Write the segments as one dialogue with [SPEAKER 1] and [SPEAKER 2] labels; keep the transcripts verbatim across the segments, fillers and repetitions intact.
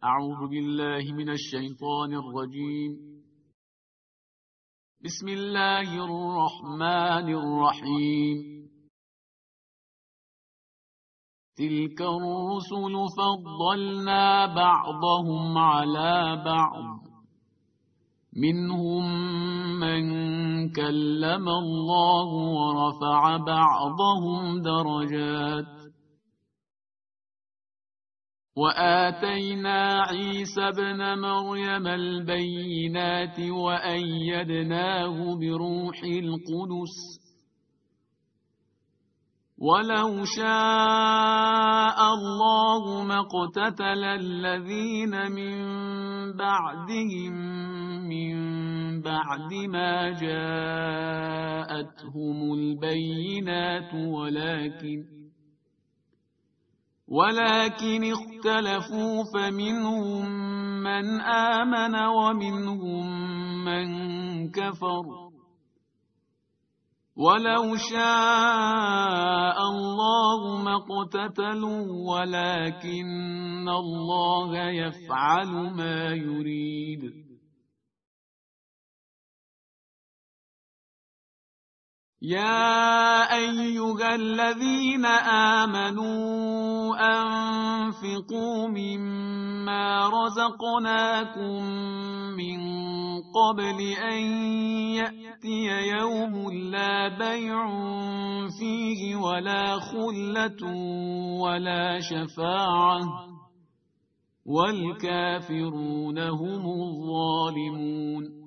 [SPEAKER 1] أعوذ بالله من الشيطان الرجيم. بسم الله الرحمن الرحيم. تلك الرسل فضلنا بعضهم على بعض، منهم من كلم الله ورفع بعضهم درجات، وآتينا عيسى ابن مريم البينات وأيدناه بروح القدس، ولو شاء الله ما اقتتل الذين من بعدهم من بعد ما جاءتهم البينات ولكن ولكن اختلفوا فمنهم من آمن ومنهم من كفر، ولو شاء الله ما اقتتلوا ولكن الله يفعل ما يريد. يا أيها الذين آمنوا أنفقوا مما رزقناكم من قبل أن يأتي يوم لا بيع فيه ولا خلة ولا شفاعة والكافرون هم الظالمون.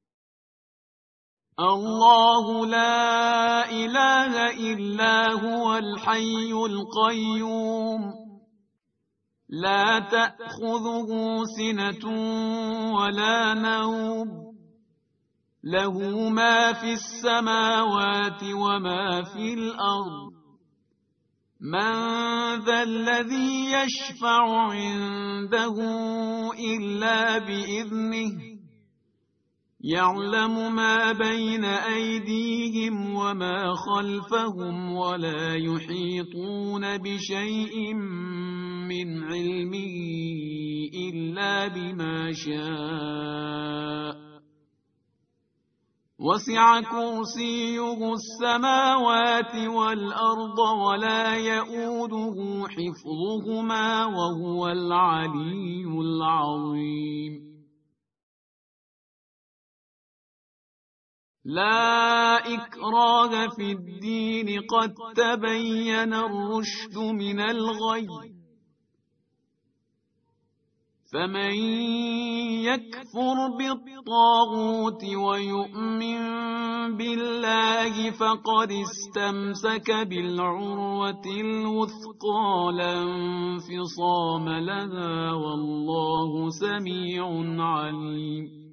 [SPEAKER 1] الله لا إله إلا هو الحي القيوم، لا تأخذه سنة ولا نوم، له ما في السماوات وما في الأرض. من ذا الذي يشفع عنده إلا بإذنه، يعلم ما بين أيديهم وما خلفهم ولا يحيطون بشيء من علمه إلا بما شاء، وسع كرسيه السماوات والأرض ولا يؤوده حفظهما وهو العلي العظيم. لا إكراه في الدين، قد تبين الرشد من الغي، فمن يكفر بالطاغوت ويؤمن بالله فقد استمسك بالعروة الوثقى لا انفصام لها، والله سميع عليم.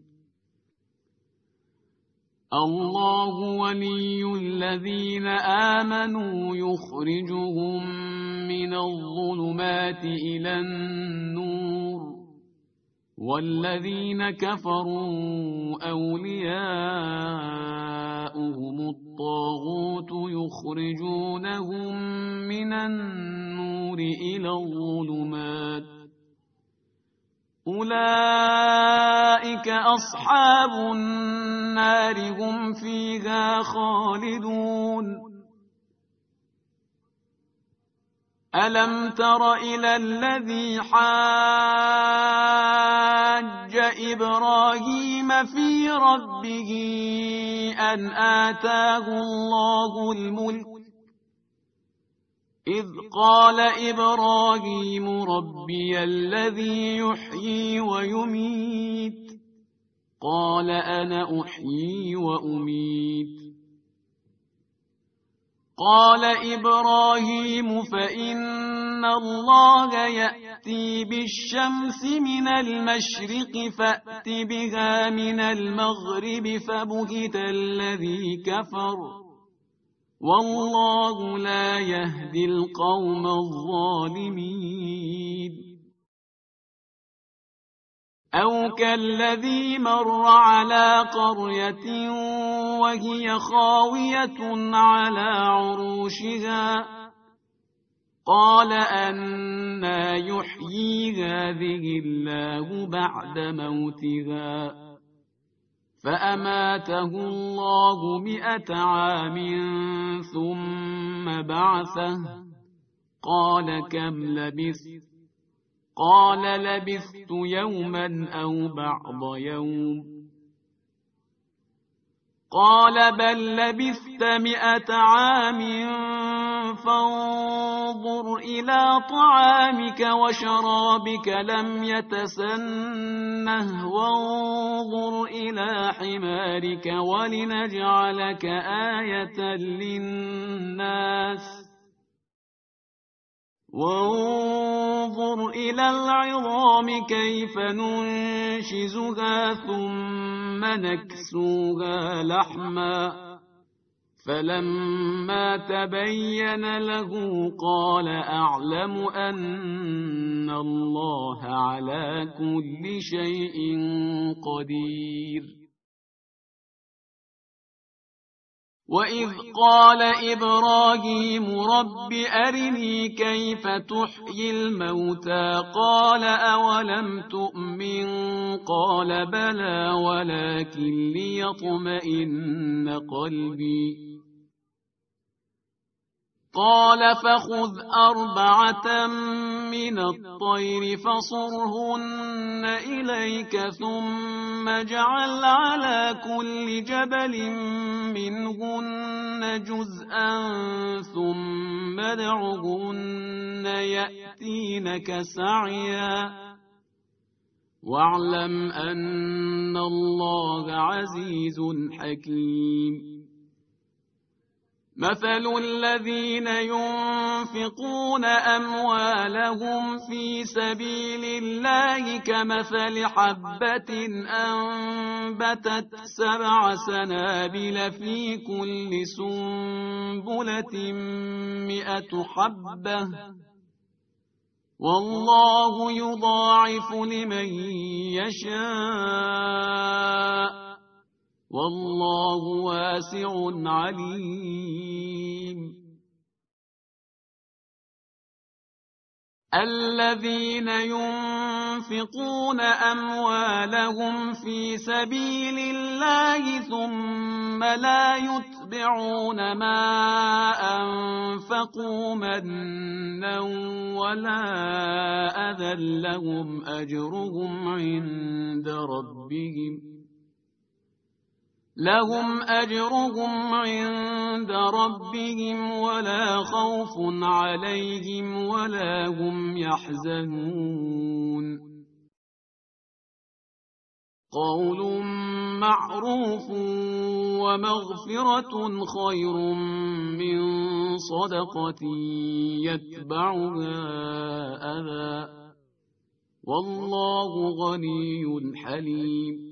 [SPEAKER 1] الله ولي الذين آمنوا يخرجهم من الظلمات إلى النور، والذين كفروا أولياؤهم الطاغوت يخرجونهم من النور إلى الظلمات، أولئك أصحاب النار هم فيها خالدون. ألم تر إلى الذي حاج إبراهيم في ربه أن آتاه الله الملك، إذ قال إبراهيم ربي الذي يحيي ويميت، قال أنا أحيي وأميت. قال إبراهيم فإن الله يأتي بالشمس من المشرق فأت بها من المغرب، فبهت الذي كفر، والله لا يهدي القوم الظالمين. أو كالذي مر على قرية وهي خاوية على عروشها، قال أنى يحيي هذه الله بعد موتها فأماته الله مئة عام ثم بعثه قال كم لبثت قال لبثت يوما أو بعض يوم قال بل لبثت مئة عام فانظر إلى طعامك وشرابك لم يتسنه وانظر إلى حمارك ولنجعلك آية للناس وانظر إلى العظام كيف ننشزها ثم نكسوها لحما فلما تبين له قال أعلم أن الله على كل شيء قدير وإذ قال إبراهيم رب أرني كيف تحيي الموتى قال أولم تؤمن قال بلى ولكن ليطمئن قلبي قال فخذ أربعة من الطير فصرهن إليك ثم اجعل على كل جبل منهن جزءا ثم ادعهن يأتينك سعيا واعلم أن الله عزيز حكيم مثل الذين ينفقون أموالهم في سبيل الله كمثل حبة أنبتت سبع سنابل في كل سنبلة مئة حبة والله يضاعف لمن يشاء والله واسع عليم الذين ينفقون أموالهم في سبيل الله ثم لا يتبعون ما أنفقوا منا ولا أذى لهم أجرهم عند ربهم لهم أجرهم عند ربهم ولا خوف عليهم ولا هم يحزنون قول معروف ومغفرة خير من صدقة يتبعها أذى والله غني حليم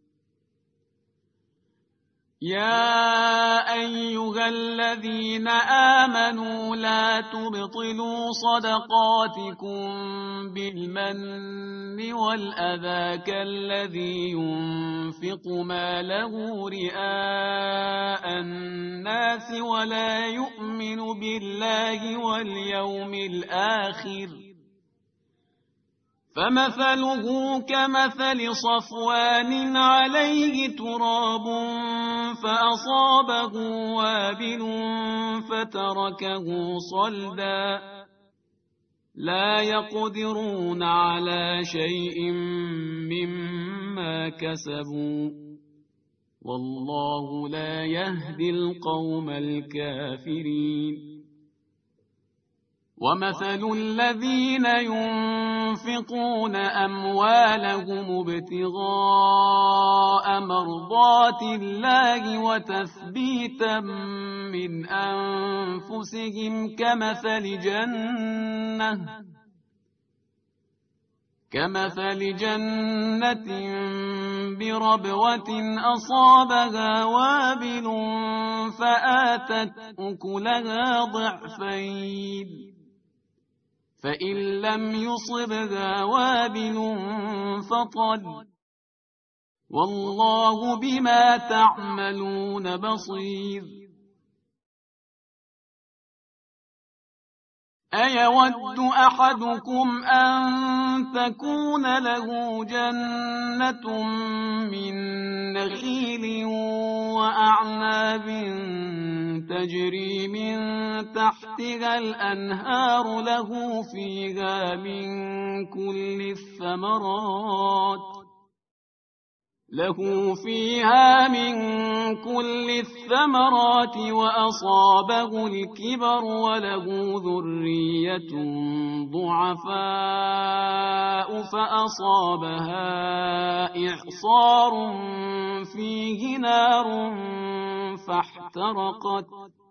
[SPEAKER 1] يا أيها الذين آمنوا لا تبطلوا صدقاتكم بالمن والأذى كالذي ينفق ماله رئاء الناس ولا يؤمن بالله واليوم الآخر فمثله كمثل صفوان عليه تراب فأصابه وابل فتركه صلدا لا يقدرون على شيء مما كسبوا والله لا يهدي القوم الكافرين ومثل الذين ينفقون أموالهم ابتغاء مرضات الله وتثبيتا من أنفسهم كمثل جنة كمثل جنة بربوة أصابها وابل فآتت أكلها ضعفين فإن لم يصبها وابل فطل والله بما تعملون بصير أيود أحدكم أن تكون له جنة من نخيل وأعناب تجري من تحتها الأنهار له فيها من كل الثمرات له فيها من كل الثمرات وأصابه الكبر وله ذرية ضعفاء فأصابها إعصار فيه نار فاحترقت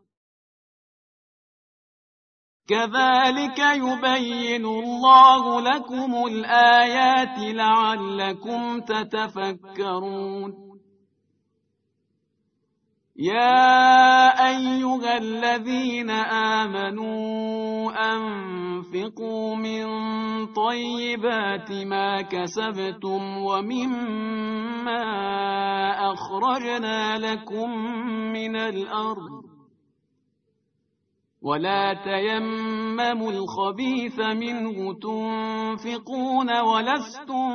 [SPEAKER 1] كذلك يبين الله لكم الآيات لعلكم تتفكرون يا أيها الذين آمنوا أنفقوا من طيبات ما كسبتم ومما أخرجنا لكم من الأرض ولا تيمموا الخبيث منه تنفقون ولستم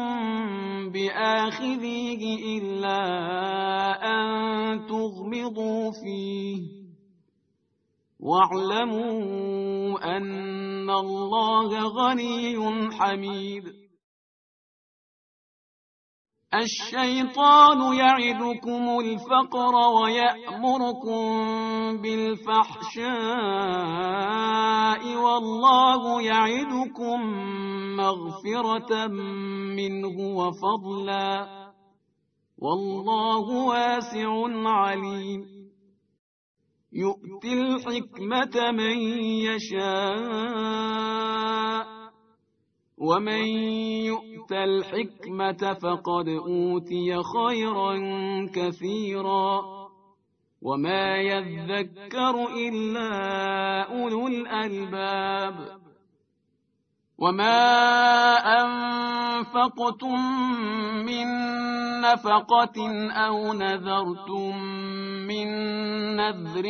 [SPEAKER 1] بآخذيه إلا أن تغمضوا فيه واعلموا أن الله غني حميد الشيطان يعدكم الفقر ويأمركم بالفحشاء والله يعدكم مغفرة منه وفضلا والله واسع عليم يؤتي الحكمة من يشاء ومن يؤت الحكمة فقد أوتي خيرا كثيرا وما يذكر إلا أولو الألباب وما أنفقتم من نفقة أو نذرتم من نذر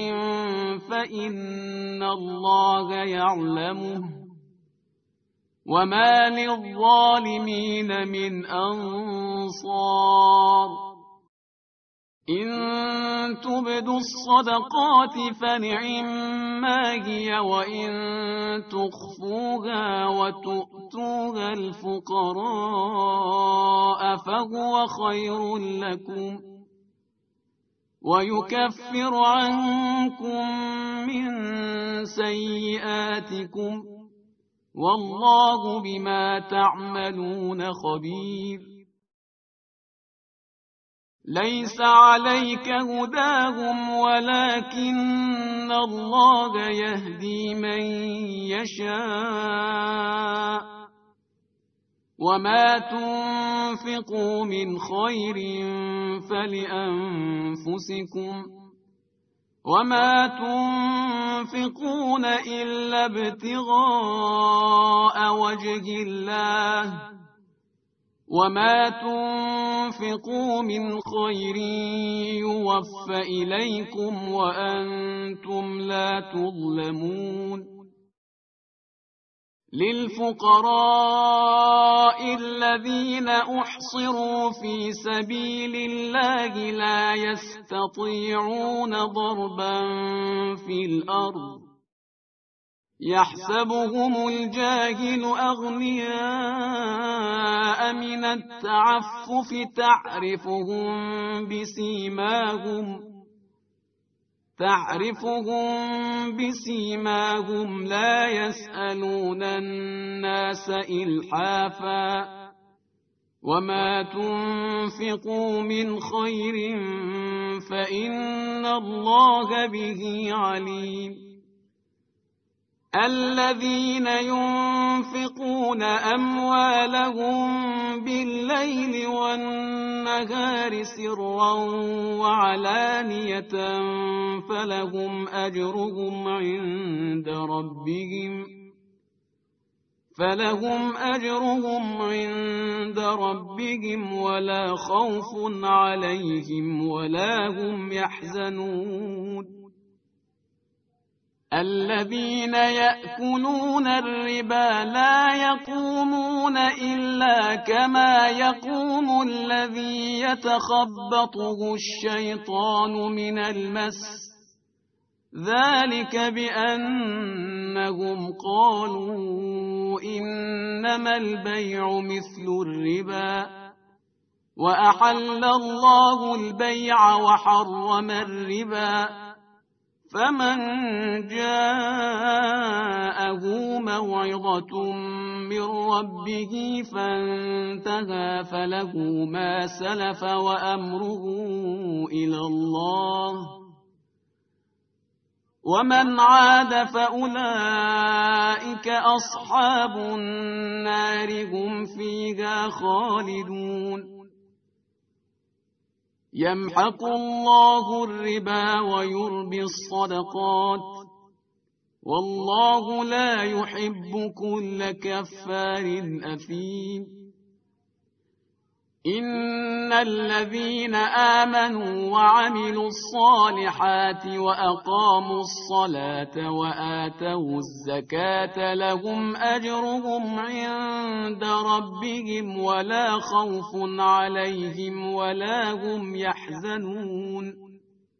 [SPEAKER 1] فإن الله يعلمه وما للظالمين من أنصار إن تبدوا الصدقات فنعما هي وإن تخفوها وتؤتوها الفقراء فهو خير لكم ويكفر عنكم من سيئاتكم والله بما تعملون خبير ليس عليك هداهم ولكن الله يهدي من يشاء وما تنفقوا من خير فلأنفسكم وما تنفقون إلا ابتغاء وجه الله وما تنفقوا من خير يوفى إليكم وأنتم لا تظلمون للفقراء الذين أحصروا في سبيل الله لا يستطيعون ضربا في الأرض يحسبهم الجاهل أغنياء من التعفف تعرفهم بسيماهم تعرفهم بسيماهم لا يسألون الناس إلحافا وما تنفقوا من خير فإن الله به عليم الذين ينفقون أموالهم بالليل والنهار سرا وعلانية فلهم أجرهم عند ربهم فلهم أجرهم عند ربهم ولا خوف عليهم ولا هم يحزنون
[SPEAKER 2] الذين يأكلون الربا لا يقومون إلا كما يقوم الذي يتخبطه الشيطان من المس، ذلك بأنهم قالوا إنما البيع مثل الربا وأحل الله البيع وحرم الربا، فمن جاءه موعظة من ربه فانتهى فله ما سلف وأمره إلى الله، ومن عاد فأولئك أصحاب النار هم فيها خالدون. يمحق الله الربا ويربي الصدقات، والله لا يحب كل كفار أثيم. إن الذين آمنوا وعملوا الصالحات وأقاموا الصلاة وآتوا الزكاة لهم أجرهم عند ربهم ولا خوف عليهم ولا هم يحزنون.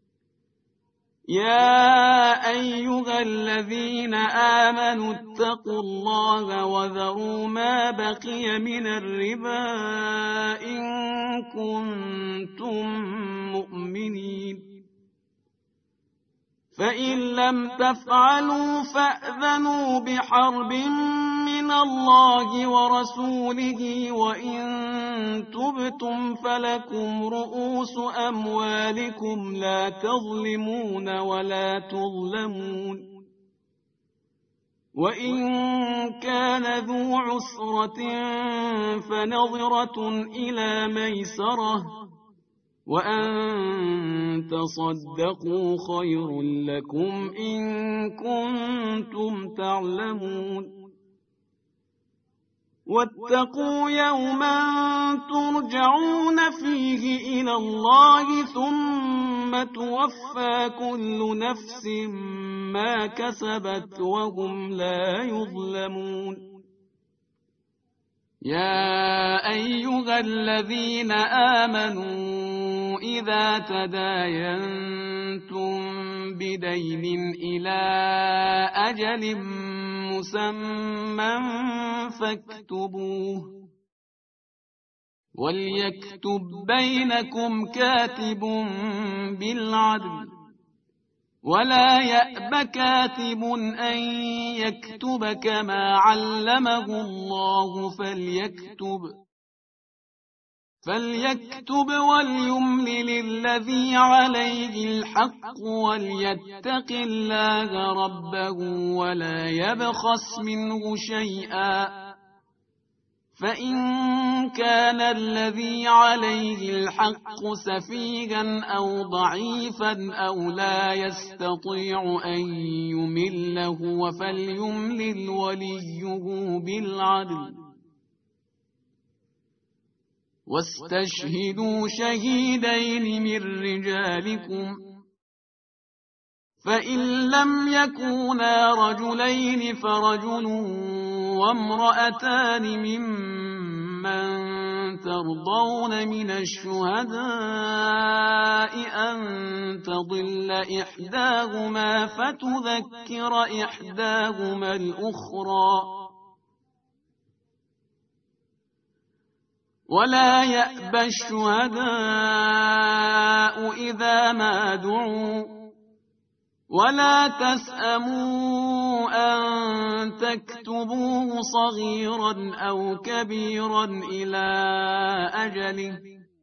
[SPEAKER 2] يا أيها الذين آمنوا اتقوا الله وذروا ما بقي من الربا إن كنتم مؤمنين، فإن لم تفعلوا فأذنوا بحرب من الله ورسوله، وإن تبتم فلكم رؤوس أموالكم لا تظلمون ولا تظلمون، وإن كان ذو عسرة فنظرة إلى ميسرة، وأن تصدقوا خير لكم إن كنتم تعلمون. واتقوا يوما ترجعون فيه إلى الله ثم توفى كل نفس ما كسبت وهم لا يظلمون. يا أيها الذين آمنوا إذا تداينتم بدين إلى أجل مسمى فاكتبوه، وليكتب بينكم كاتب بالعدل، ولا يأب كاتب أن يكتب كما علمه الله فليكتب فليكتب وليملل الذي عليه الحق وليتق الله ربه ولا يبخس منه شيئا، فإن كان الذي عليه الحق سفيها أو ضعيفا أو لا يستطيع أن يمله فليملل وليه بالعدل، واستشهدوا شهيدين من رجالكم، فإن لم يكونا رجلين فرجل وامرأتان ممن ترضون من الشهداء أن تضل إحداهما فتذكر إحداهما الأخرى، ولا يأبى الشهداء إذا ما دعوا، ولا تسأموا أن تكتبوه صغيرا أو كبيرا إلى أجله،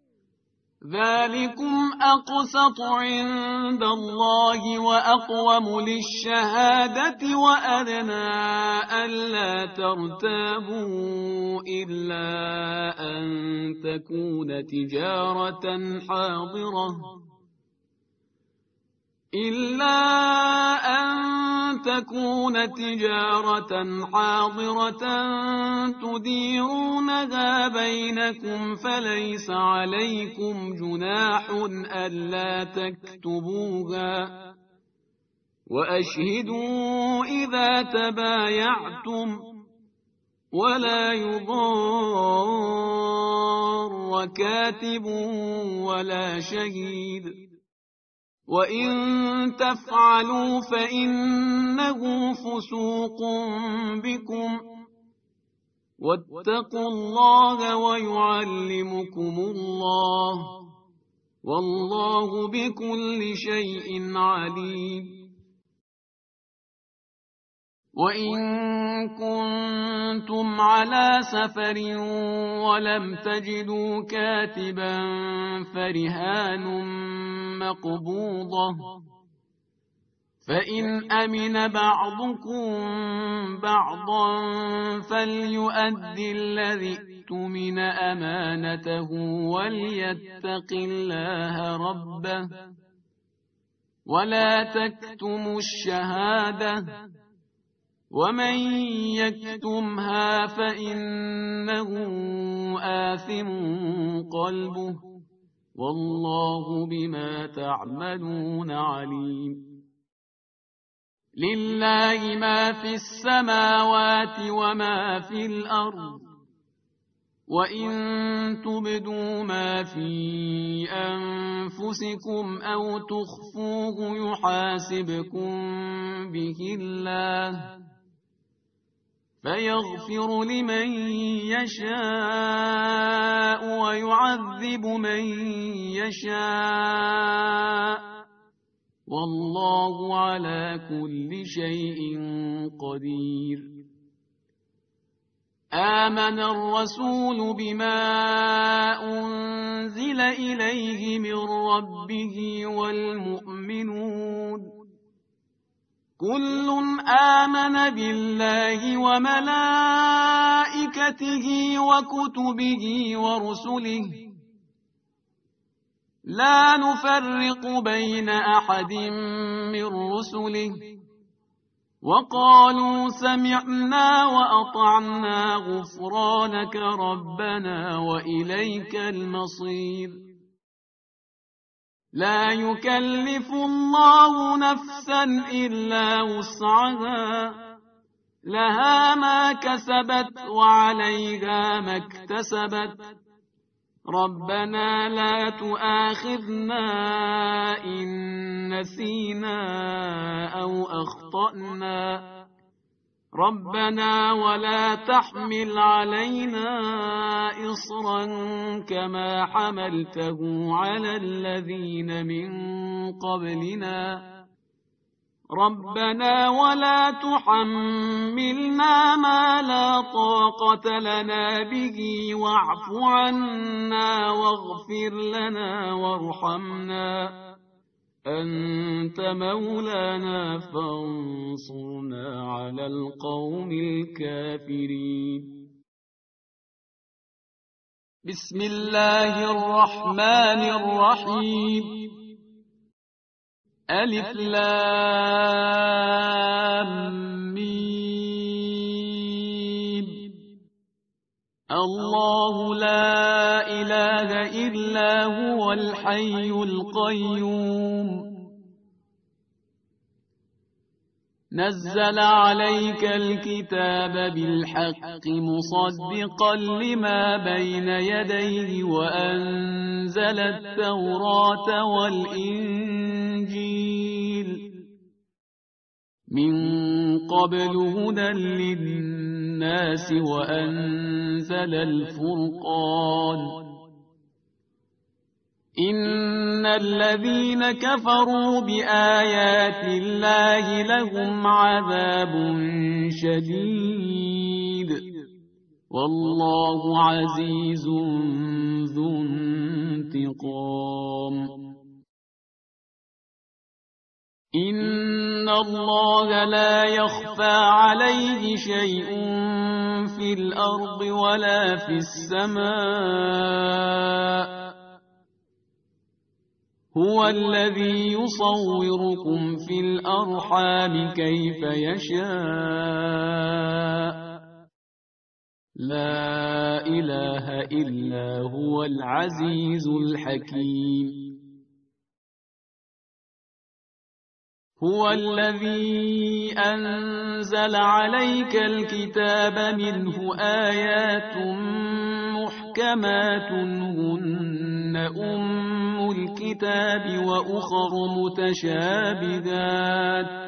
[SPEAKER 2] ذلكم أقسط عند الله وأقوم للشهادة وأدنى ألا ترتابوا إلا أن تكون تجارة حاضرة إلا أن تكون تجارة حاضرة تديرونها بينكم فليس عليكم جناح ألا تكتبوها، وأشهدوا إذا تبايعتم ولا يضار كاتب ولا شهيد وإن تفعلوا فإنه فسوق بكم واتقوا الله ويعلمكم الله والله بكل شيء عليم. وإن كنتم على سفر ولم تجدوا كاتبا فرهان مقبوضة فإن أمن بعضكم بعضا فليؤدي الذي اؤتمن أمانته وليتق الله ربه ولا تكتموا الشهادة ومن يكتمها فإنه آثم قلبه والله بما تعملون عليم. لله ما في السماوات وما في الأرض وإن تبدوا ما في أنفسكم أو تخفوه يحاسبكم به الله فيغفر لمن يشاء ويعذب من يشاء والله على كل شيء قدير. آمن الرسول بما أنزل إليه من ربه والمؤمنون كل آمن بالله وملائكته وكتبه ورسله لا نفرق بين أحد من رسله وقالوا سمعنا وأطعنا غفرانك ربنا وإليك المصير. لا يكلف الله نفسا إلا وسعها لها ما كسبت وعليها ما اكتسبت ربنا لا تؤاخذنا إن نسينا أو أخطأنا ربنا ولا تحمل علينا إصرا كما حملته على الذين من قبلنا ربنا ولا تحملنا ما لا طاقة لنا به واعف عنا واغفر لنا وارحمنا أنت مولانا فانصرنا على القوم الكافرين. بسم الله الرحمن الرحيم. ألف لام ميم. الله لا إله إلا هو الحي القيوم نزل عليك الكتاب بالحق مصدقا لما بين يديه وأنزل التوراة والإنجيل من قبل هدى للناس وأنزل الفرقان إن الذين كفروا بآيات الله لهم عذاب شديد والله عزيز ذو انتقام. إن الله لا يخفى عليه شيء في الأرض ولا في السماء هو الذي يصوركم في الأرحام كيف يشاء لا إله إلا هو العزيز الحكيم. هو الذي أنزل عليك الكتاب منه آيات محكمات هن أم الكتاب وأخر متشابهات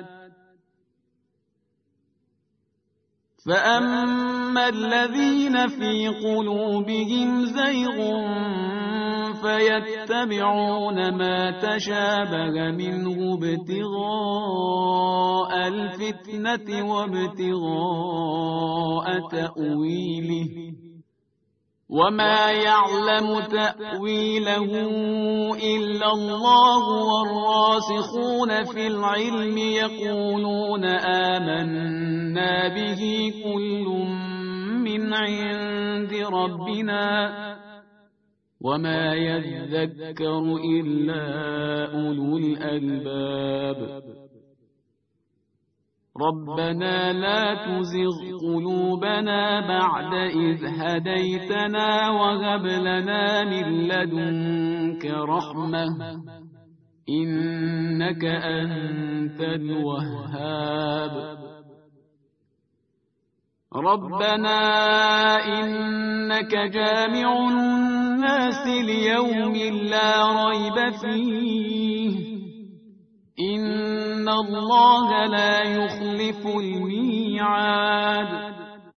[SPEAKER 2] فأما الذين في قلوبهم زيغ فيتبعون ما تشابه منه ابتغاء الفتنة وابتغاء تأويله وما يعلم تأويله إلا الله والراسخون في العلم يقولون آمنا به كل من عند ربنا وما يذكر إلا أولو الألباب ربنا لا تزغ قلوبنا بعد إذ هديتنا وهب لنا من لدنك رحمة إنك أنت الوهاب ربنا إنك جامع الناس ليوم لا ريب فيه إن الله لا يخلف الميعاد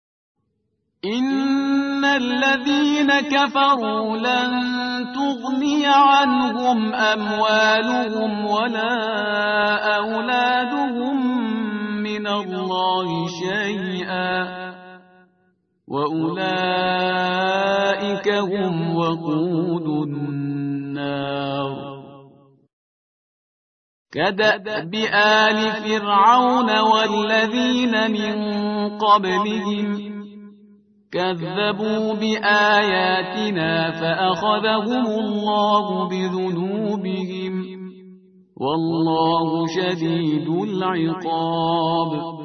[SPEAKER 2] إن الذين كفروا لن تغني عنهم أموالهم ولا أولادهم من الله شيئا وأولئك هم وقود النار كدأب آل فرعون والذين من قبلهم كذبوا بآياتنا فأخذهم الله بذنوبهم والله شديد العقاب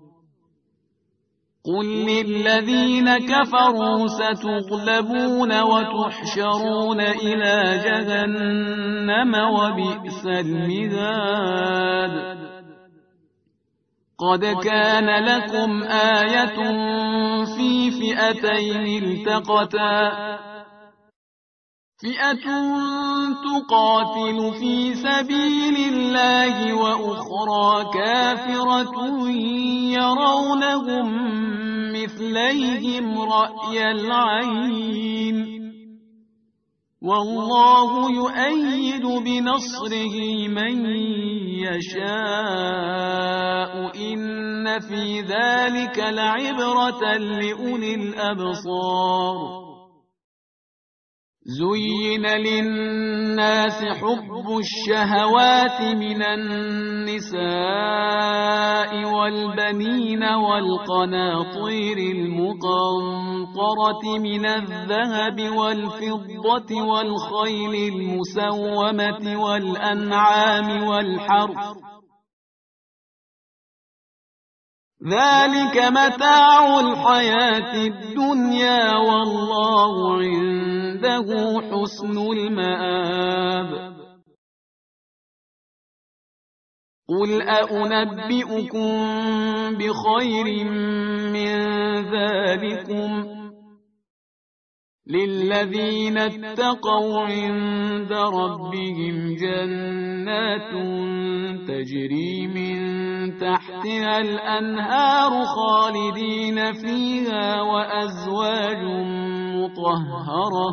[SPEAKER 2] قل للذين كفروا ستغلبون وتحشرون إلى جهنم وبئس المهاد قد كان لكم آية في فئتين التقتا فئة تقاتل في سبيل الله وأخرى كافرة يرونهم مثليهم رأي العين والله يؤيد بنصره من يشاء إن في ذلك لعبرة لأولي الأبصار زين للناس حب الشهوات من النساء والبنين والقناطير المقنطرة من الذهب والفضة والخيل المسومة والأنعام والحرث ذلك متاع الحياة الدنيا والله عنده حسن المآب قل أأنبئكم بخير من ذلكم للذين اتقوا عند ربهم جنات تجري من تحتها الأنهار خالدين فيها وأزواج مطهرة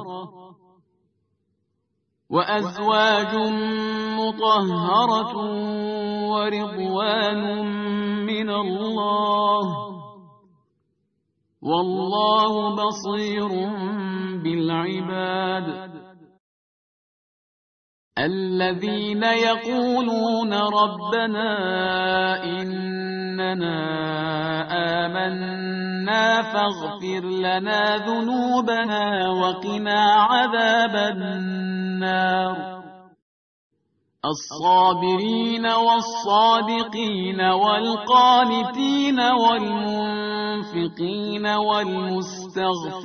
[SPEAKER 2] وأزواج مطهرة ورضوان من الله والله بصير بالعباد الذين يقولون ربنا إننا آمنا فاغفر لنا ذنوبنا وقنا عذاب النار الصابرين والصادقين والقانتين والمنفقين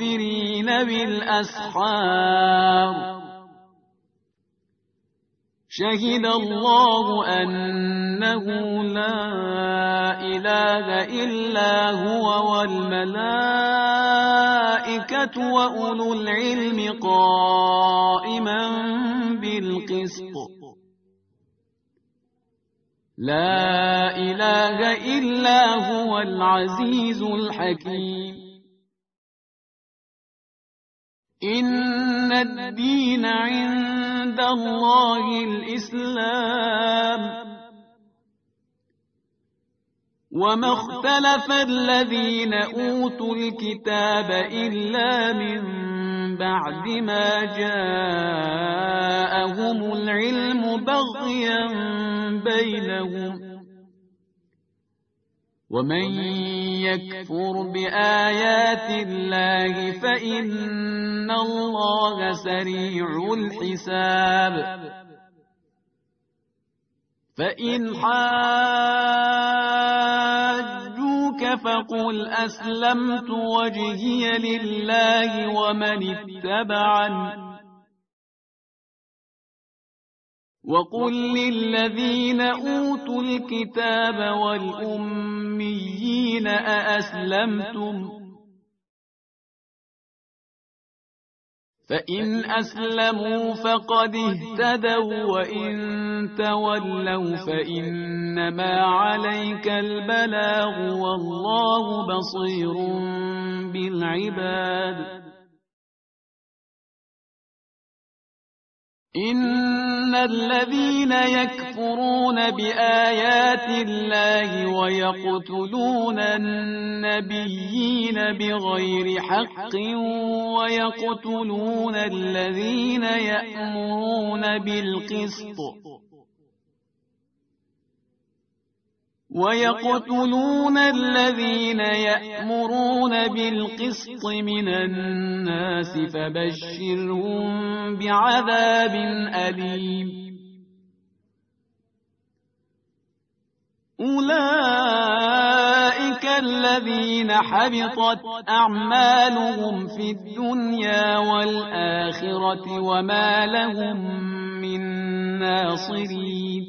[SPEAKER 2] والمستغفرين بالأسحار شهد الله أنه لا إله إلا هو والملائكة وأولو العلم قائما بالقسط لا إله إلا هو العزيز الحكيم إن الدين عند الله الإسلام وما اختلف الذين أوتوا الكتاب إلا من بعد ما جاءهم العلم بغيا بينهم ومن يكفر بآيات الله فإن الله سريع الحساب فإن حاجوك فقل أسلمت وجهي لله ومن اتبعني وقل للذين أوتوا الكتاب والأميين أأسلمتم فإن أسلموا فقد اهتدوا وإن تولوا فإنما عليك البلاغ والله بصير بالعباد إن الذين يكفرون بآيات الله ويقتلون النبيين بغير حق ويقتلون الذين يأمرون بالقسط ويقتلون الذين يأمرون بالقسط من الناس فبشرهم بعذاب أليم أولئك الذين حبطت أعمالهم في الدنيا والآخرة وما لهم من ناصرين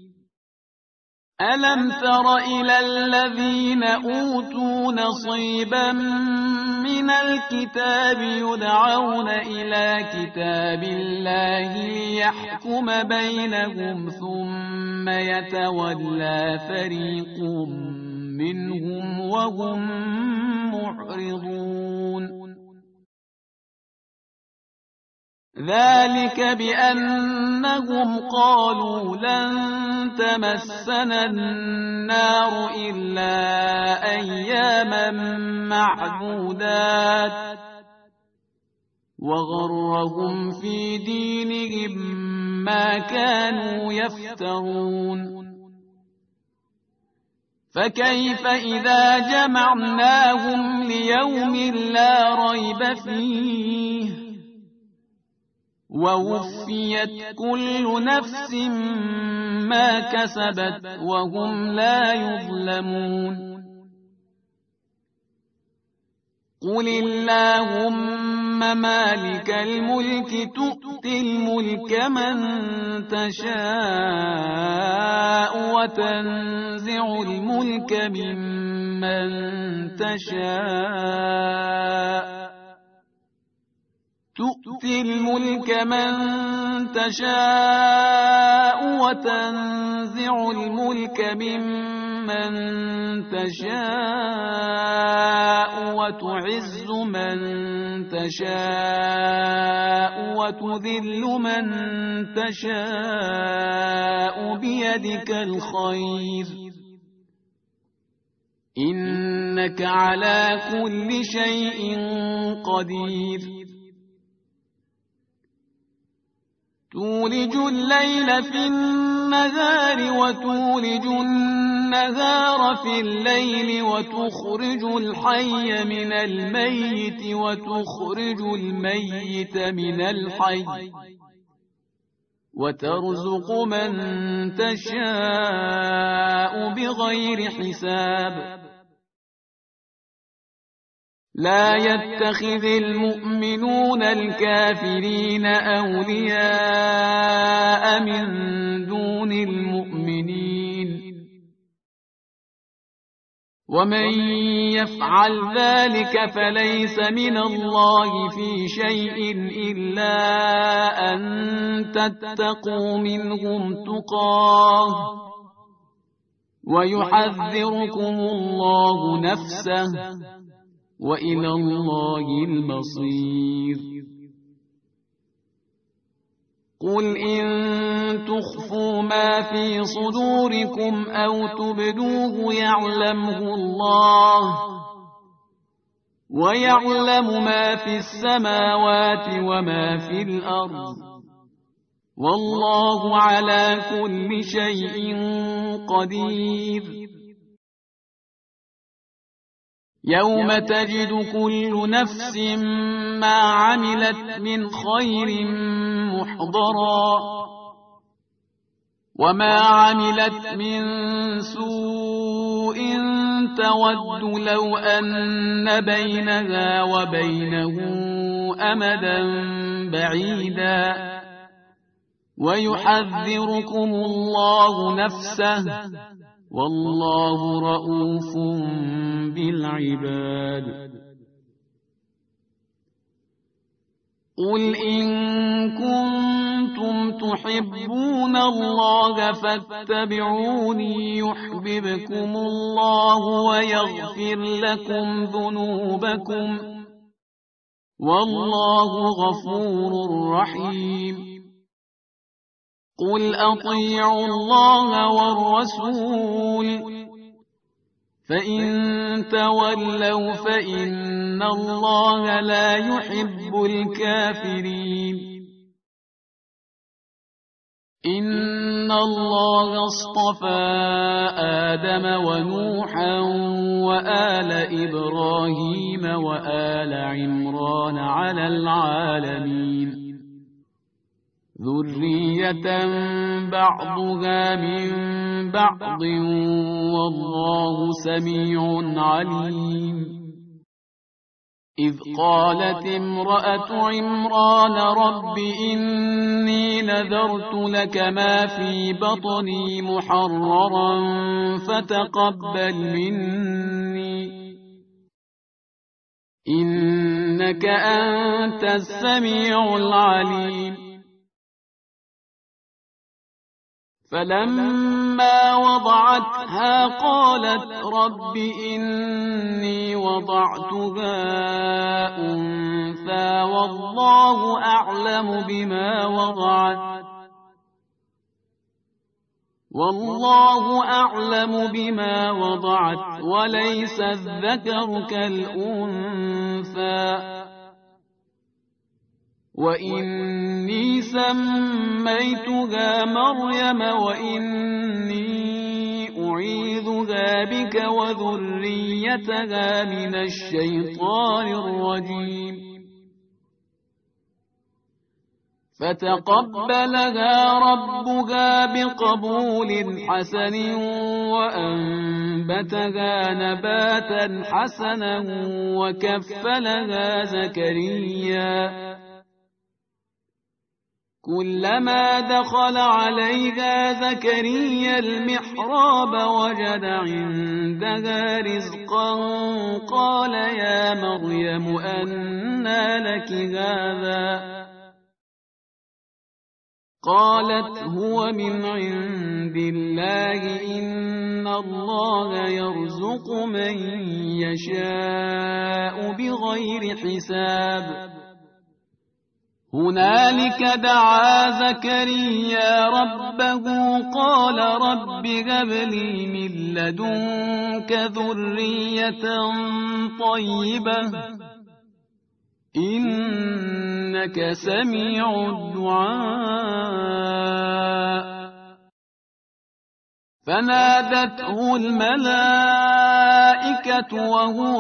[SPEAKER 2] ألم تر إلى الذين أوتوا نصيبا من الكتاب يدعون إلى كتاب الله ليحكم بينهم ثم يتولى فريق منهم وهم معرضون ذلك بأنهم قالوا لن تمسنا النار إلا أياما معدودات وغرهم في دينهم ما كانوا يفترون فكيف إذا جمعناهم ليوم لا ريب فيه ووفيت كل نفس ما كسبت وهم لا يظلمون قل اللهم مالك الملك تؤتي الملك من تشاء وتنزع الملك ممن تشاء تؤتي الملك من تشاء وتنزع الملك ممن تشاء وتعز من تشاء وتذل من تشاء بيدك الخير إنك على كل شيء قدير تولج الليل في النهار وتولج النهار في الليل وتخرج الحي من الميت وتخرج الميت من الحي وترزق من تشاء بغير حساب لا يتخذ المؤمنون الكافرين أولياء من دون المؤمنين ومن يفعل ذلك فليس من الله في شيء إلا أن تتقوا منهم تقاه ويحذركم الله نفسه وإلى الله المصير قل إن تخفوا ما في صدوركم أو تبدوه يعلمه الله ويعلم ما في السماوات وما في الأرض والله على كل شيء قدير يوم تجد كل نفس ما عملت من خير محضرا وما عملت من سوء تود لو أن بينها وبينه أمدا بعيدا ويحذركم الله نفسه والله رؤوف بالعباد قل إن كنتم تحبون الله فاتبعوني يحببكم الله ويغفر لكم ذنوبكم والله غفور رحيم قل أطيعوا الله والرسول فإن تولوا فإن الله لا يحب الكافرين إن الله اصطفى آدم ونوحا وآل إبراهيم وآل عمران على العالمين ذرية بعضها من بعض والله سميع عليم إذ قالت امرأة عمران رب إني نذرت لك ما في بطني محررا فتقبل مني إنك أنت السميع العليم فلما وضعتها قالت رب إني وضعتها أنثى والله أعلم بما وضعت والله أعلم بما وضعت وليس الذكر كالأنثى وإني سميتها مريم وإني أعيذها بك وذريتها من الشيطان الرجيم فتقبلها ربها بقبول حسن وأنبتها نباتا حسنا وكفلها زكريا كلما دخل عليها زكريا المحراب وجد عندها رزقا قال يا مريم أنى لك هذا قالت هو من عند الله إن الله يرزق من يشاء بغير حساب هنالك دعا زكريا ربه قال رب هب لي من لدنك ذرية طيبة إنك سميع الدعاء فنادته الملائكة وهو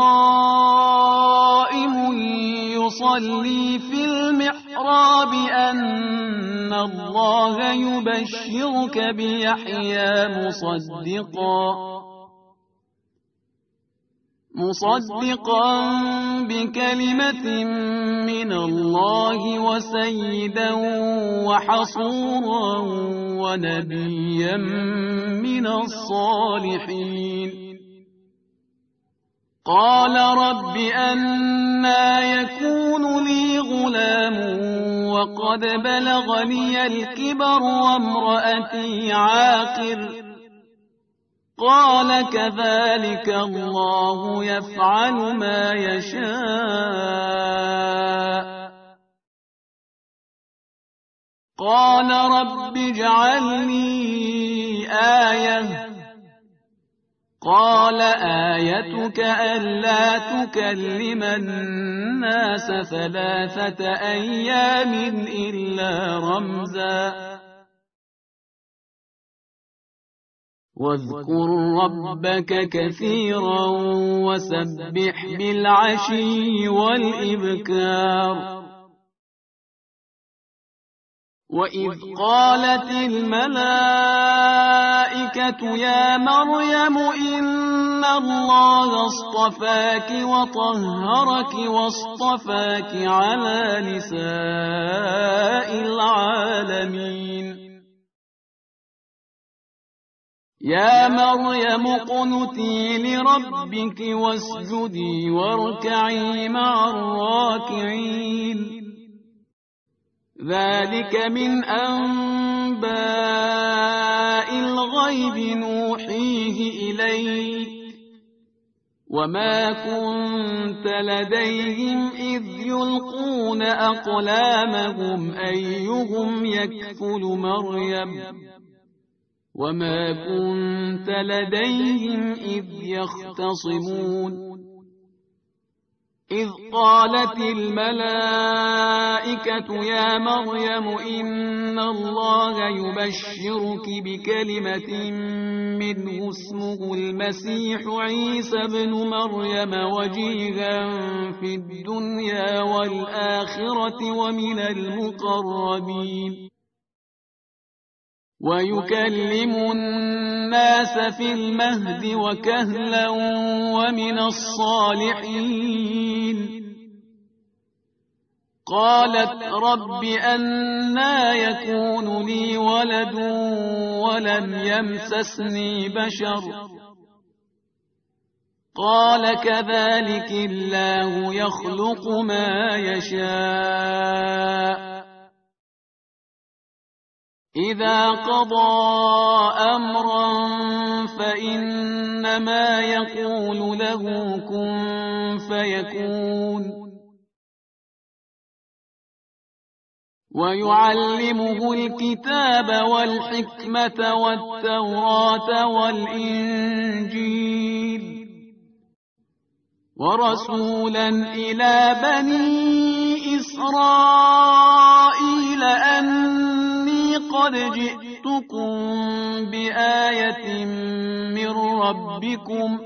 [SPEAKER 2] قائم يصلي في المحراب أن الله يبشرك بيحيى مصدقا مصدقا بكلمة من الله وسيدا وحصورا ونبيا من الصالحين قال رب أنى يكون لي غلام وقد بلغني الكبر وامرأتي عاقر قال كذلك الله يفعل ما يشاء قال رب اجعل لي آية قال آيتك ألا تكلم الناس ثلاثة أيام إلا رمزا واذكر ربك كثيرا وسبح بالعشي والإبكار وإذ قالت الملائكة يا مريم إن الله اصطفاك وطهرك واصطفاك على نساء العالمين يا مريم اقنتي لربك واسجدي واركعي مع الراكعين ذلك من أنباء الغيب نوحيه إليك وما كنت لديهم إذ يلقون أقلامهم أيهم يكفل مريم وما كنت لديهم إذ يختصمون إذ قالت الملائكة يا مريم إن الله يبشرك بكلمة منه اسمه المسيح عيسى ابن مريم وجيها في الدنيا والآخرة ومن المقربين ويكلم الناس في المهد وكهلا ومن الصالحين قالت رب أنى يكون لي ولد ولم يمسسني بشر قال كذلك الله يخلق ما يشاء إذا قضى أمرا فإنما يقول له كن فيكون ويعلمه الكتاب والحكمة والتوراة والإنجيل ورسولا إلى بني إسرائيل أني قد جئتكم بآية من ربكم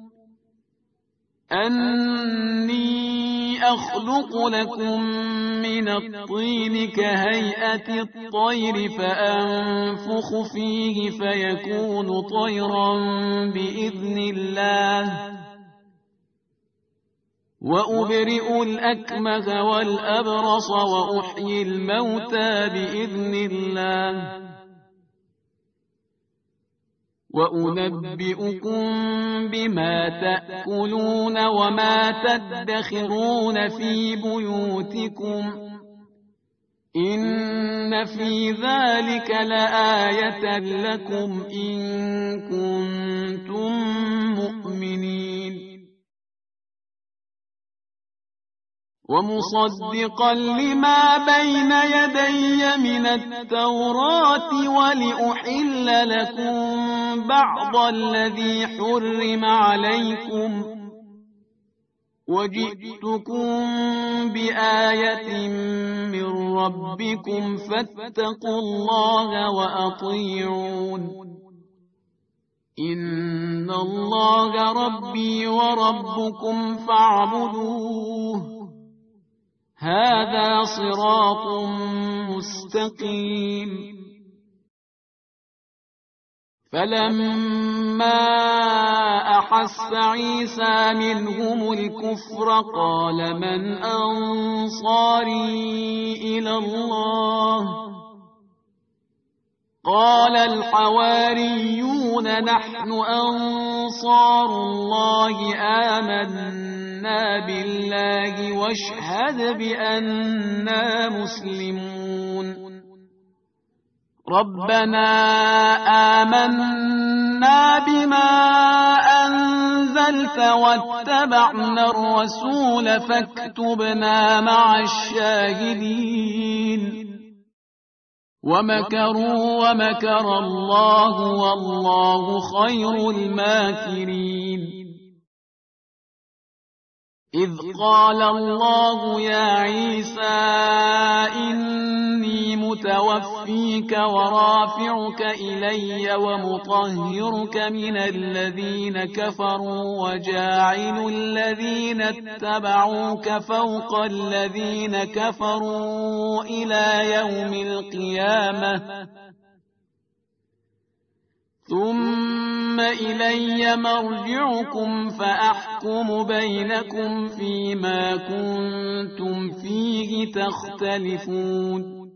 [SPEAKER 2] أني أخلق لكم من الطين كهيئة الطير فأنفخ فيه فيكون طيرا بإذن الله وأبرئ الأكمه والأبرص وأحيي الموتى بإذن الله وأنبئكم بما تأكلون وما تدخرون في بيوتكم إن في ذلك لآية لكم إن كنتم مؤمنين ومصدقا لما بين يدي من التوراة ولأحل لكم بعض الذي حرم عليكم وجئتكم بآية من ربكم فاتقوا الله وأطيعون إن الله ربي وربكم فاعبدوه هذا صراط مستقيم فلما أحس عيسى منهم الكفر قال من أنصاري إلى الله قال الحواريون نحن أنصار الله آمنا بالله واشهد بأننا مسلمون ربنا آمنا بما أنزلت واتبعنا الرسول فاكتبنا مع الشاهدين ومكروا ومكر الله والله خير الماكرين إذ قال الله يا عيسى إني متوفيك ورافعك إلي ومطهرك من الذين كفروا وجاعل الذين اتبعوك فوق الذين كفروا إلى يوم القيامة ثم إلي مرجعكم فأحكم بينكم فيما كنتم فيه تختلفون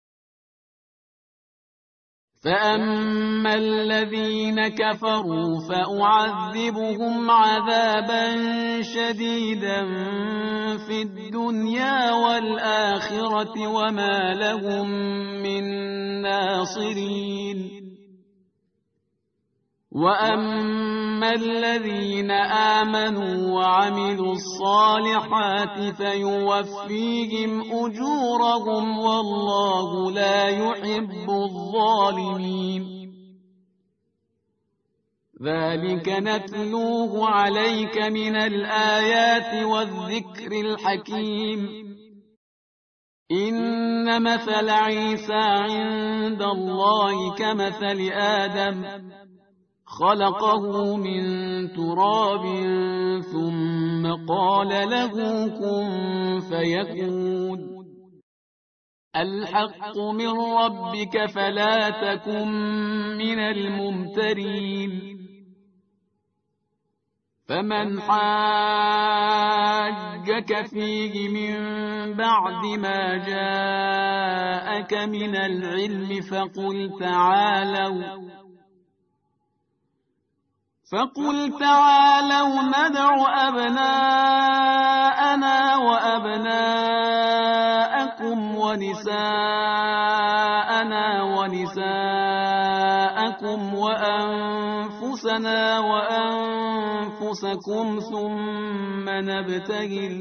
[SPEAKER 2] فأما الذين كفروا فأعذبهم عذابا شديدا في الدنيا والآخرة وما لهم من ناصرين وأما الذين آمنوا وعملوا الصالحات فيوفيهم أجورهم والله لا يحب الظالمين ذلك نتلوه عليك من الآيات والذكر الحكيم إن مثل عيسى عند الله كمثل آدم خلقه من تراب ثم قال له كن فيكون الحق من ربك فلا تكن من الممترين فمن حاجك فيه من بعد ما جاءك من العلم فقل تعالوا فقل تعالوا ندع أبناءنا وأبناءكم ونساءنا ونساءكم وأنفسنا وأنفسكم ثم نبتهل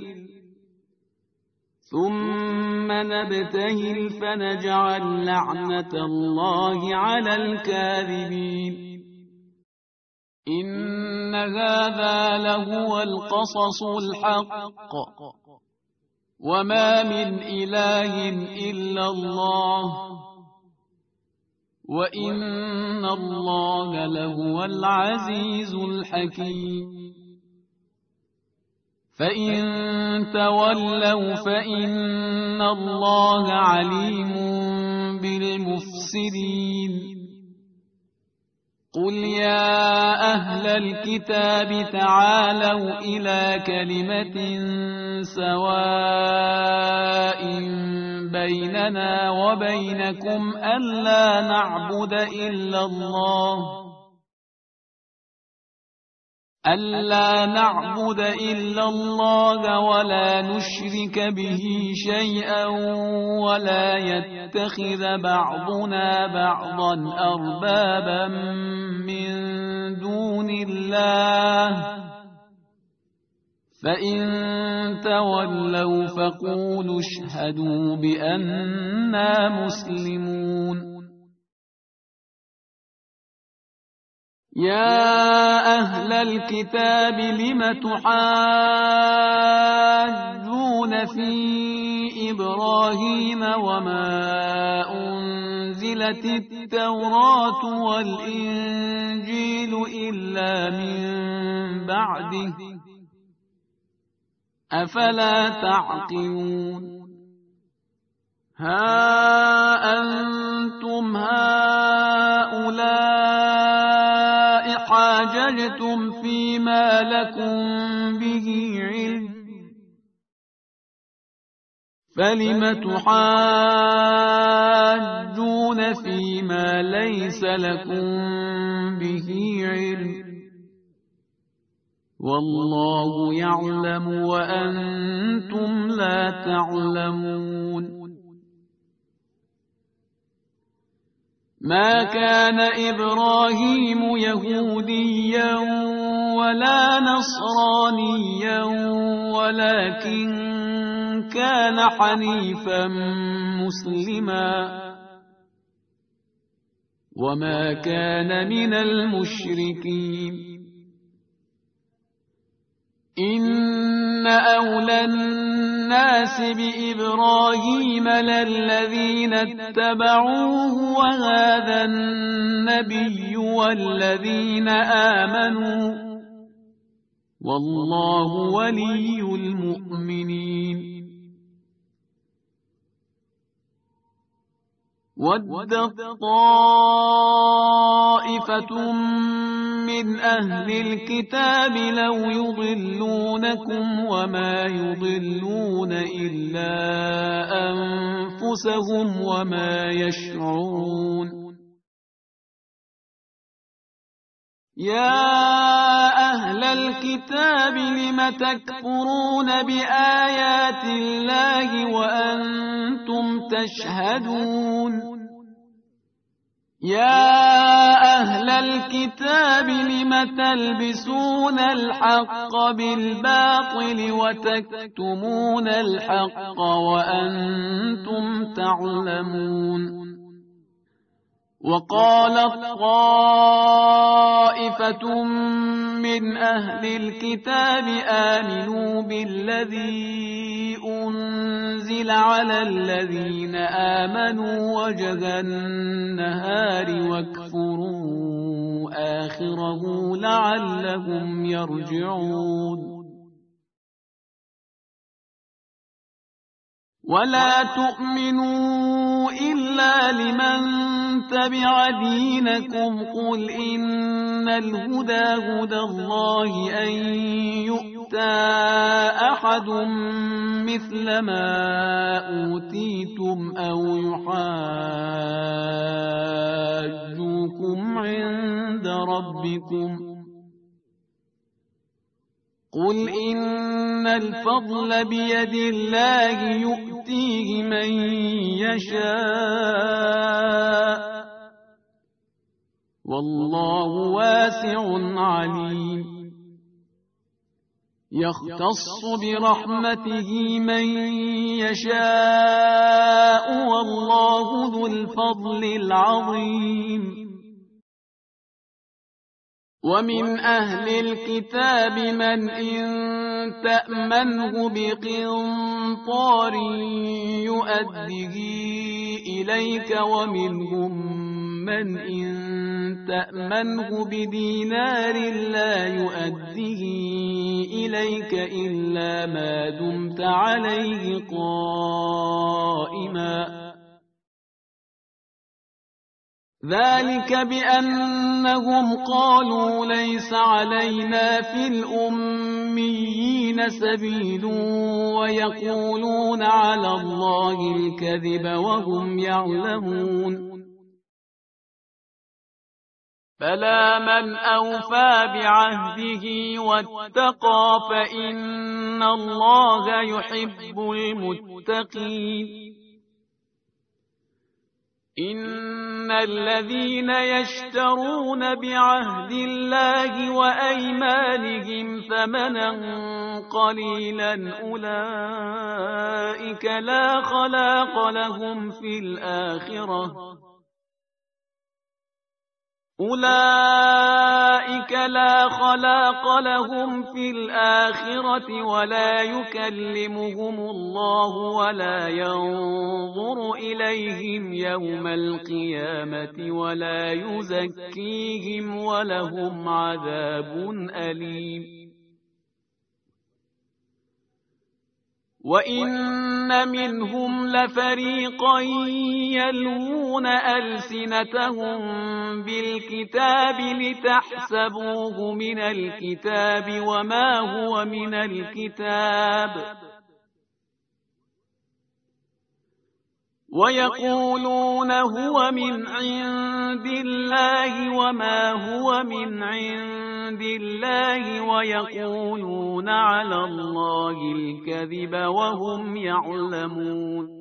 [SPEAKER 2] ثم نبتهل فنجعل لعنة الله على الكاذبين إن هذا لهو القصص الحق وما من إله إلا الله وإن الله لهو العزيز الحكيم فإن تولوا فإن الله عليم بالمفسدين قل يا أهل الكتاب تعالوا إلى كلمة سواء بيننا وبينكم ألا نعبد إلا الله ألا نعبد إلا الله ولا نشرك به شيئا ولا يتخذ بعضنا بعضا أربابا من دون الله فإن تولوا فقولوا اشهدوا بأننا مسلمون يا أهل الكتاب لم تحاجون في إبراهيم وما أنزلت التوراة والإنجيل إلا من بعده أفلا تعقلون ها أنتم هؤلاء احتجتم فيما لكم به علم فلم تحاجون فيما ليس لكم به علم والله يعلم وأنتم لا تعلمون. ما كان إبراهيم يهوديا ولا نصرانيا ولكن كان حنيفا مسلما وما كان من المشركين. إن أولى الناس بإبراهيم للذين اتبعوه وهذا النبي والذين آمنوا والله ولي المؤمنين. ودت طائفة من أهل الكتاب لو يضلونكم وما يضلون إلا أنفسهم وما يشعرون. يا أهل الكتاب لم تكفرون بآيات الله وأنتم تشهدون. يا أهل الكتاب لم تلبسون الحق بالباطل وتكتمون الحق وأنتم تعلمون. وقالت طائفة من أهل الكتاب آمنوا بالذي أنزل على الذين آمنوا وجه النهار واكفروا آخره لعلهم يرجعون. ولا تؤمنوا إلا لمن تبع دينكم قل إن الهدى هدى الله أن يؤتى أحد مثل ما أوتيتم أو يحاجوكم عند ربكم قل إن الفضل بيد الله يؤتيه من يشاء والله واسع عليم. يختص برحمته من يشاء والله ذو الفضل العظيم. ومن أهل الكتاب من إن تأمنه بقنطار يؤديه إليك ومنهم من إن تأمنه بدينار لا يؤديه إليك إلا ما دمت عليه قائما ذلك بأنهم قالوا ليس علينا في الأميين سبيل ويقولون على الله الكذب وهم يعلمون. بلى من أوفى بعهده واتقى فإن الله يحب المتقين. إن الذين يشترون بعهد الله وأيمانهم ثمنا قليلا أولئك لا خلاق لهم في الآخرة أولئك لا خلاق لهم في الآخرة ولا يكلمهم الله ولا ينظر إليهم يوم القيامة ولا يزكيهم ولهم عذاب أليم. وإن منهم لفريقا يلوون ألسنتهم بالكتاب لتحسبوه تحسبوه من الكتاب وما هو من الكتاب ويقولون هو من عند الله وما هو من عند الله ويقولون على الله الكذب وهم يعلمون.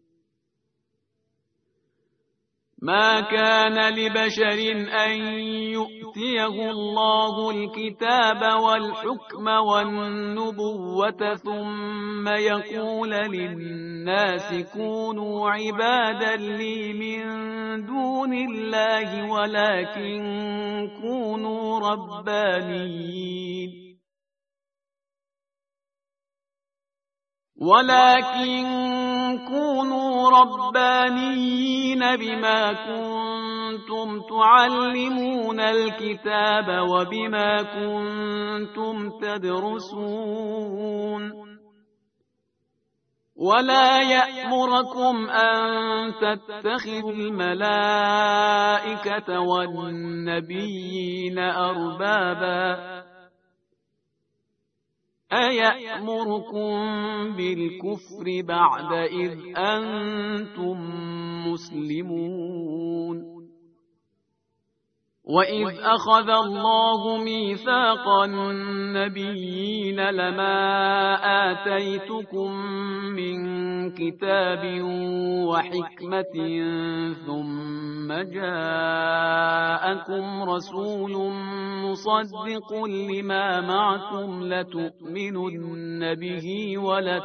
[SPEAKER 2] ما كان لبشر أن يؤتيه الله الكتاب والحكم والنبوة ثم يقول للناس كونوا عبادا لي من دون الله ولكن كونوا ربانيين ولكن كونوا ربانيين بما كنتم تعلمون الكتاب وبما كنتم تدرسون ولا يأمركم أن تتخذوا الملائكة والنبيين أربابا أيأمركم بالكفر بعد إذ أنتم مسلمون. وإذ أخذ الله ميثاق النبيين لما آتيتكم من كتاب وحكمة ثم جاءكم رسول مصدق لما معكم لتؤمنن به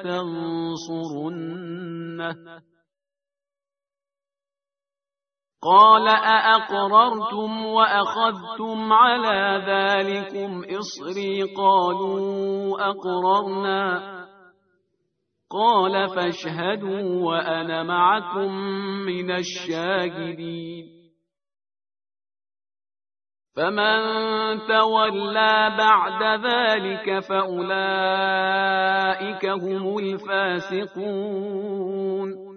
[SPEAKER 2] ولتنصرنه قال أأقررتم وأخذتم على ذلكم إصري قالوا أقررنا قال فاشهدوا وأنا معكم من الشاهدين. فمن تولى بعد ذلك فأولئك هم الفاسقون.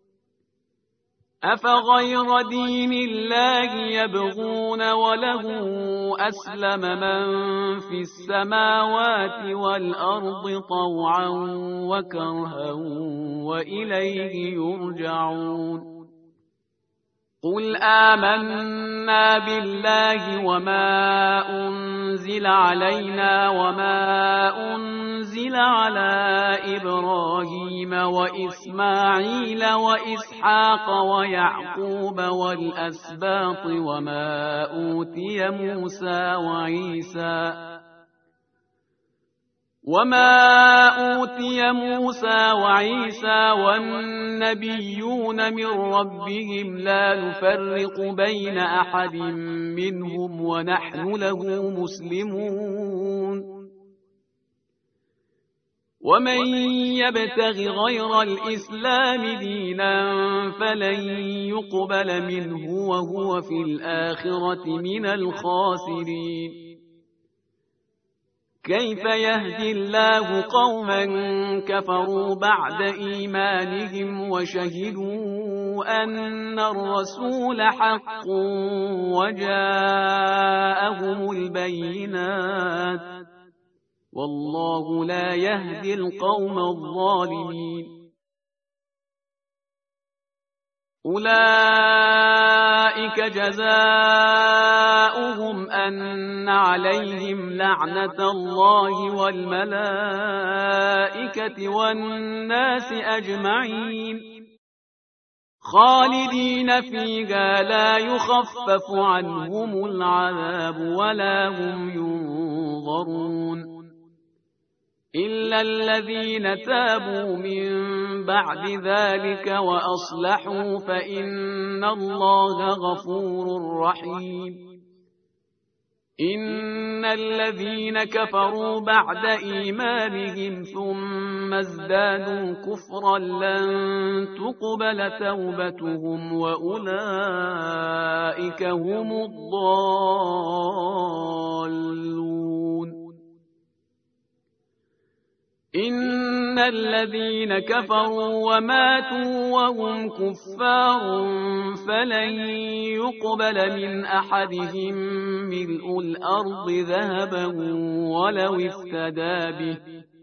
[SPEAKER 2] أفغير دين الله يبغون وله أسلم من في السماوات والأرض طوعا وكرها وإليه يرجعون. قل آمنا بالله وما أنزل علينا وما أنزل على إبراهيم وإسماعيل وإسحاق ويعقوب والأسباط وما أوتي موسى وعيسى وما أوتي موسى وعيسى والنبيون من ربهم لا نفرق بين أحد منهم ونحن له مسلمون. ومن يبتغ غير الإسلام دينا فلن يقبل منه وهو في الآخرة من الخاسرين. كيف يهدي الله قوما كفروا بعد إيمانهم وشهدوا أن الرسول حق وجاءهم البينات والله لا يهدي القوم الظالمين. أولئك جزاؤهم أن عليهم لعنة الله والملائكة والناس أجمعين خالدين فيها لا يخفف عنهم العذاب ولا هم ينظرون إلا الذين تابوا من بعد ذلك وأصلحوا فإن الله غفور رحيم. إن الذين كفروا بعد إيمانهم ثم ازدادوا كفرا لن تقبل توبتهم وأولئك هم الضالون. إن الذين كفروا وماتوا وهم كفار فلن يقبل من أحدهم ملء الأرض ذهبا ولو افتدى به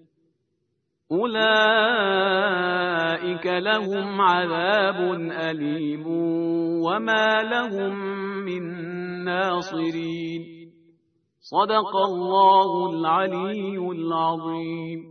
[SPEAKER 2] أولئك لهم عذاب أليم وما لهم من ناصرين. صدق الله العلي العظيم.